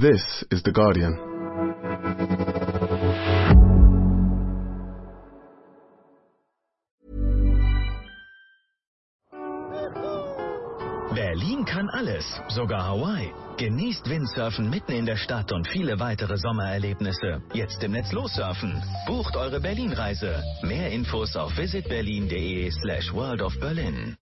This is The Guardian. Berlin kann alles, sogar Hawaii. Genießt Windsurfen mitten in der Stadt und viele weitere Sommererlebnisse. Jetzt im Netz lossurfen. Bucht eure Berlin-Reise. Mehr Infos auf visitberlin.de/World of Berlin.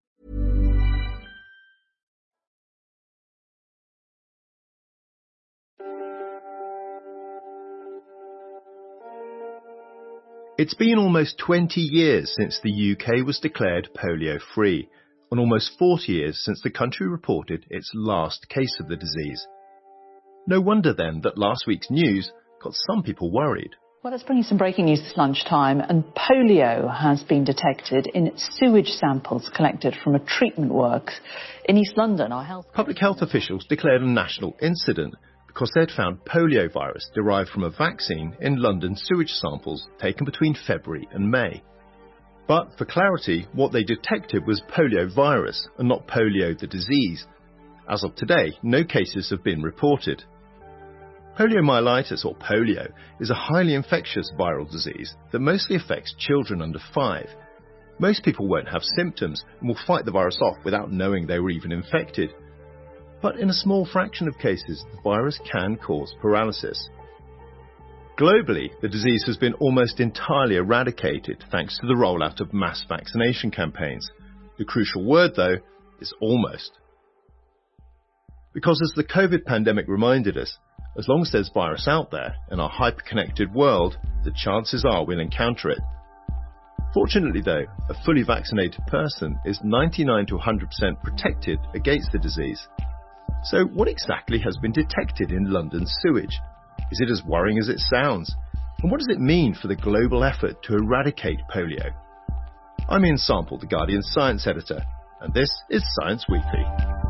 It's been almost 20 years since the UK was declared polio-free, and almost 40 years since the country reported its last case of the disease. No wonder then that last week's news got some people worried. Well, let's bring you some breaking news this lunchtime, and polio has been detected in sewage samples collected from a treatment works in East London. Public health officials declared a national incident because they'd found polio virus derived from a vaccine in London sewage samples taken between February and May. But for clarity, what they detected was polio virus and not polio the disease. As of today, no cases have been reported. Poliomyelitis, or polio, is a highly infectious viral disease that mostly affects children under 5. Most people won't have symptoms and will fight the virus off without knowing they were even infected. But in a small fraction of cases, the virus can cause paralysis. Globally, the disease has been almost entirely eradicated thanks to the rollout of mass vaccination campaigns. The crucial word, though, is almost. Because as the COVID pandemic reminded us, as long as there's virus out there in our hyper-connected world, the chances are we'll encounter it. Fortunately, though, a fully vaccinated person is 99 to 100% protected against the disease. So what exactly has been detected in London's sewage? Is it as worrying as it sounds? And what does it mean for the global effort to eradicate polio? I'm Ian Sample, The Guardian's science editor, and this is Science Weekly.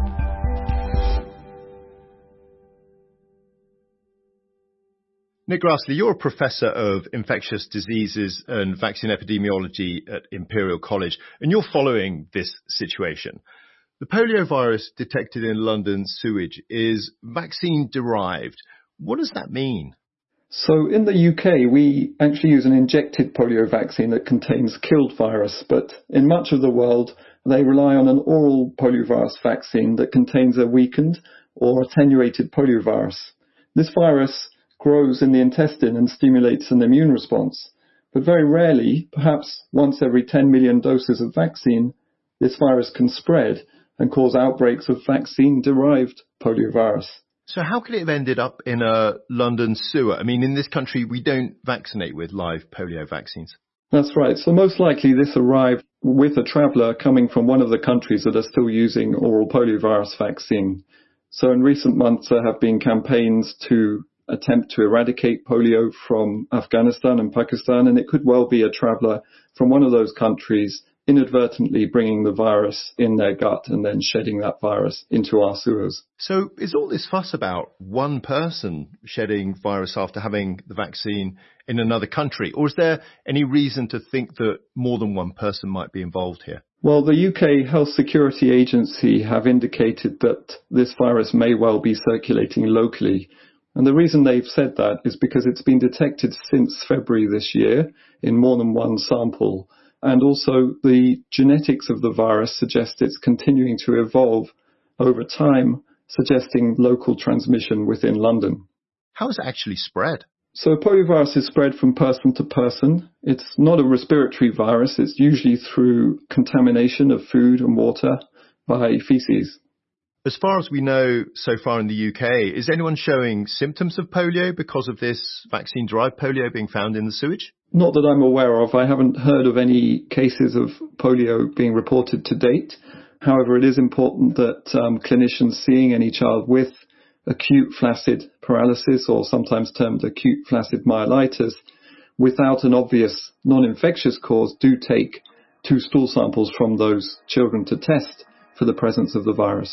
Nick Grassley, you're a professor of infectious diseases and vaccine epidemiology at Imperial College, and you're following this situation. The polio virus detected in London sewage is vaccine-derived. What does that mean? So in the UK, we actually use an injected polio vaccine that contains killed virus, but in much of the world, they rely on an oral poliovirus vaccine that contains a weakened or attenuated poliovirus. This virus grows in the intestine and stimulates an immune response. But very rarely, perhaps once every 10 million doses of vaccine, this virus can spread and cause outbreaks of vaccine-derived poliovirus. So how could it have ended up in a London sewer? I mean, in this country, we don't vaccinate with live polio vaccines. That's right. So most likely this arrived with a traveller coming from one of the countries that are still using oral poliovirus vaccine. So in recent months, there have been campaigns to attempt to eradicate polio from Afghanistan and Pakistan, and it could well be a traveller from one of those countries inadvertently bringing the virus in their gut and then shedding that virus into our sewers. So is all this fuss about one person shedding virus after having the vaccine in another country, or is there any reason to think that more than one person might be involved here? Well, the UK Health Security Agency have indicated that this virus may well be circulating locally. And the reason they've said that is because it's been detected since February this year in more than one sample. And also the genetics of the virus suggest it's continuing to evolve over time, suggesting local transmission within London. How is it actually spread? So poliovirus is spread from person to person. It's not a respiratory virus. It's usually through contamination of food and water by feces. As far as we know so far in the UK, is anyone showing symptoms of polio because of this vaccine-derived polio being found in the sewage? Not that I'm aware of. I haven't heard of any cases of polio being reported to date. However, it is important that clinicians seeing any child with acute flaccid paralysis, or sometimes termed acute flaccid myelitis, without an obvious non-infectious cause, do take 2 stool samples from those children to test for the presence of the virus.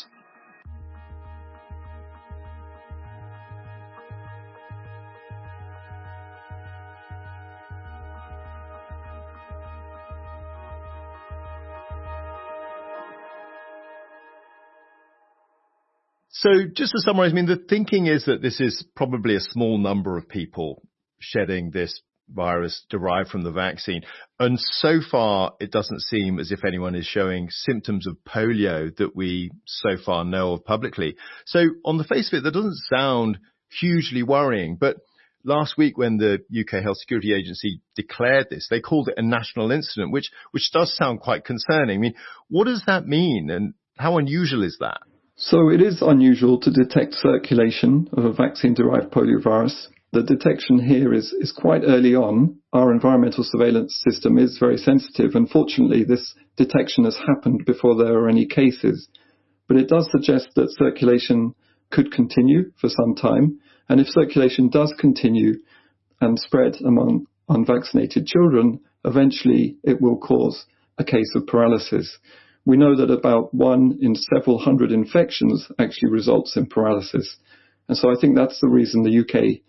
So just to summarize, I mean, the thinking is that this is probably a small number of people shedding this virus derived from the vaccine. And so far, it doesn't seem as if anyone is showing symptoms of polio that we so far know of publicly. So on the face of it, that doesn't sound hugely worrying. But last week, when the UK Health Security Agency declared this, they called it a national incident, which does sound quite concerning. I mean, what does that mean, and how unusual is that? So it is unusual to detect circulation of a vaccine-derived poliovirus. The detection here is quite early on. Our environmental surveillance system is very sensitive. Unfortunately, this detection has happened before there are any cases. But it does suggest that circulation could continue for some time. And if circulation does continue and spread among unvaccinated children, eventually it will cause a case of paralysis. We know that about 1 in several hundred infections actually results in paralysis. And so I think that's the reason the UK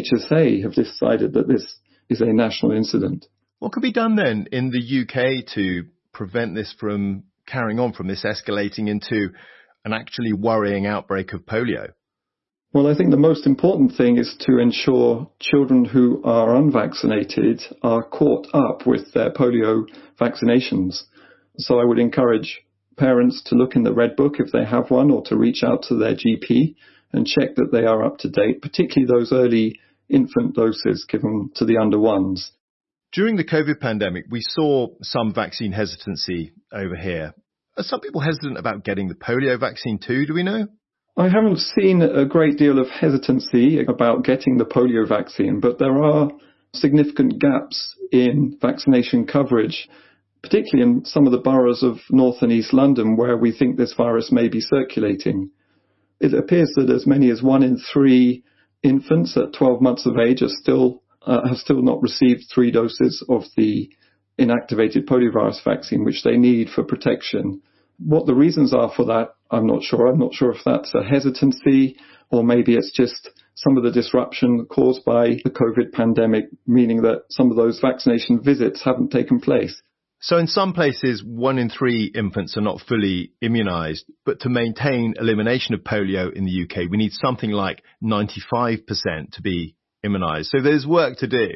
HSA have decided that this is a national incident. What could be done then in the UK to prevent this from carrying on, from this escalating into an actually worrying outbreak of polio? Well, I think the most important thing is to ensure children who are unvaccinated are caught up with their polio vaccinations. So I would encourage parents to look in the Red Book if they have one, or to reach out to their GP and check that they are up to date, particularly those early infant doses given to the under ones. During the COVID pandemic, we saw some vaccine hesitancy over here. Are some people hesitant about getting the polio vaccine too, do we know? I haven't seen a great deal of hesitancy about getting the polio vaccine, but there are significant gaps in vaccination coverage, particularly in some of the boroughs of North and East London where we think this virus may be circulating. It appears that as many as 1 in 3 infants at 12 months of age have still not received 3 doses of the inactivated poliovirus vaccine, which they need for protection. What the reasons are for that, I'm not sure. I'm not sure if that's a hesitancy or maybe it's just some of the disruption caused by the COVID pandemic, meaning that some of those vaccination visits haven't taken place. So in some places, 1 in 3 infants are not fully immunised, but to maintain elimination of polio in the UK, we need something like 95% to be immunised. So there's work to do.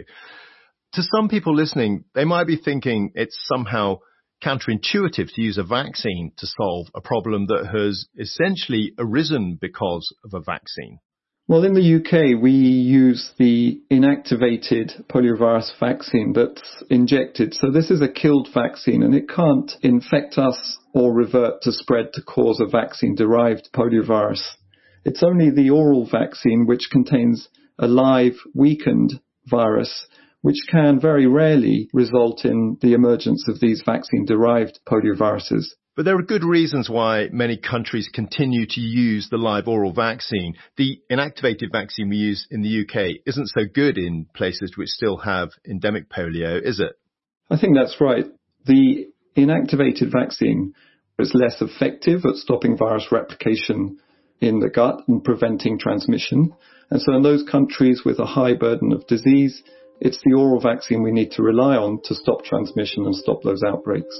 To some people listening, they might be thinking it's somehow counterintuitive to use a vaccine to solve a problem that has essentially arisen because of a vaccine. Well, in the UK, we use the inactivated poliovirus vaccine that's injected. So this is a killed vaccine and it can't infect us or revert to spread to cause a vaccine-derived poliovirus. It's only the oral vaccine which contains a live, weakened virus, which can very rarely result in the emergence of these vaccine-derived polioviruses. But there are good reasons why many countries continue to use the live oral vaccine. The inactivated vaccine we use in the UK isn't so good in places which still have endemic polio, is it? I think that's right. The inactivated vaccine is less effective at stopping virus replication in the gut and preventing transmission. And so in those countries with a high burden of disease, it's the oral vaccine we need to rely on to stop transmission and stop those outbreaks.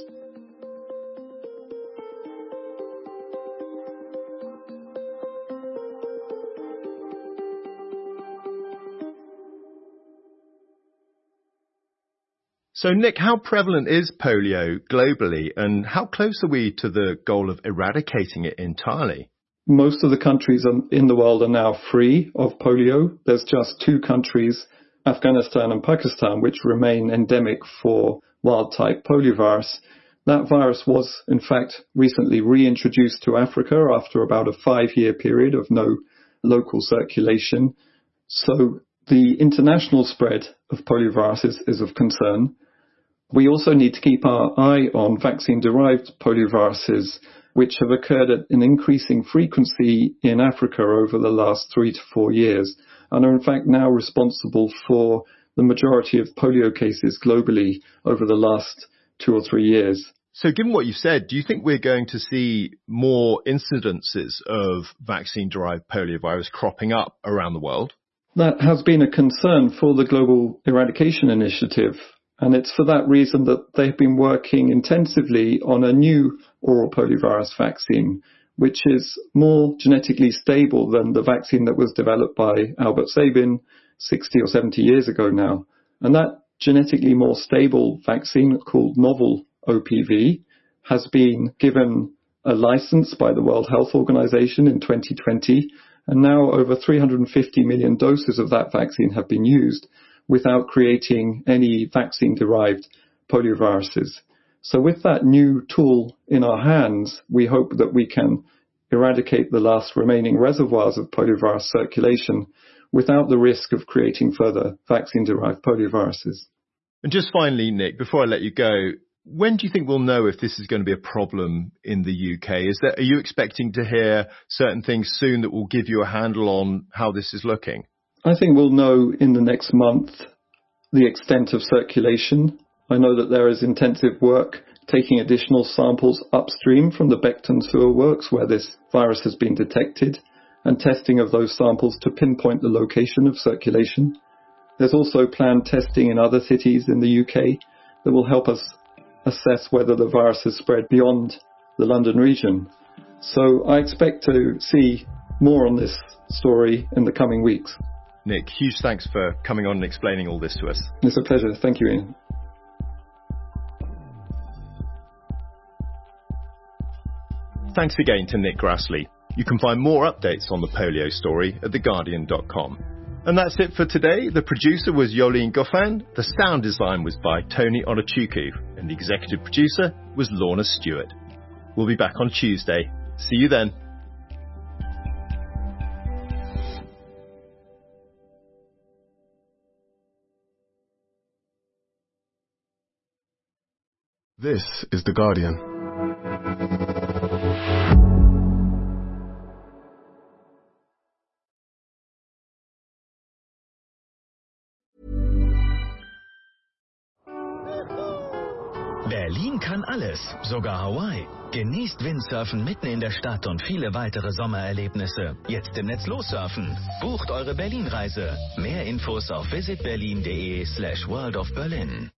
So, Nick, how prevalent is polio globally, and how close are we to the goal of eradicating it entirely? Most of the countries in the world are now free of polio. There's just 2 countries, Afghanistan and Pakistan, which remain endemic for wild-type poliovirus. That virus was, in fact, recently reintroduced to Africa after about a 5-year period of no local circulation. So the international spread of poliovirus is of concern. We also need to keep our eye on vaccine-derived polioviruses, which have occurred at an increasing frequency in Africa over the last 3 to 4 years, and are in fact now responsible for the majority of polio cases globally over the last 2 or 3 years. So given what you've said, do you think we're going to see more incidences of vaccine-derived poliovirus cropping up around the world? That has been a concern for the Global Eradication Initiative. And it's for that reason that they've been working intensively on a new oral poliovirus vaccine, which is more genetically stable than the vaccine that was developed by Albert Sabin 60 or 70 years ago now. And that genetically more stable vaccine, called novel OPV, has been given a license by the World Health Organization in 2020, and now over 350 million doses of that vaccine have been used without creating any vaccine-derived polioviruses. So with that new tool in our hands, we hope that we can eradicate the last remaining reservoirs of poliovirus circulation without the risk of creating further vaccine-derived polioviruses. And just finally, Nick, before I let you go, when do you think we'll know if this is going to be a problem in the UK? Are you expecting to hear certain things soon that will give you a handle on how this is looking? I think we'll know in the next month the extent of circulation. I know that there is intensive work taking additional samples upstream from the Beckton sewer works where this virus has been detected, and testing of those samples to pinpoint the location of circulation. There's also planned testing in other cities in the UK that will help us assess whether the virus has spread beyond the London region. So I expect to see more on this story in the coming weeks. Nick, huge thanks for coming on and explaining all this to us. It's a pleasure. Thank you, Ian. Thanks again to Nick Grassley. You can find more updates on the polio story at theguardian.com. And that's it for today. The producer was Yolene Goffin, the sound design was by Tony Onochukwu, and the executive producer was Lorna Stewart. We'll be back on Tuesday. See you then. This is The Guardian. Berlin kann alles, sogar Hawaii. Genießt Windsurfen mitten in der Stadt und viele weitere Sommererlebnisse. Jetzt im Netz lossurfen. Bucht eure Berlin-Reise. Mehr Infos auf visitberlin.de/worldofberlin.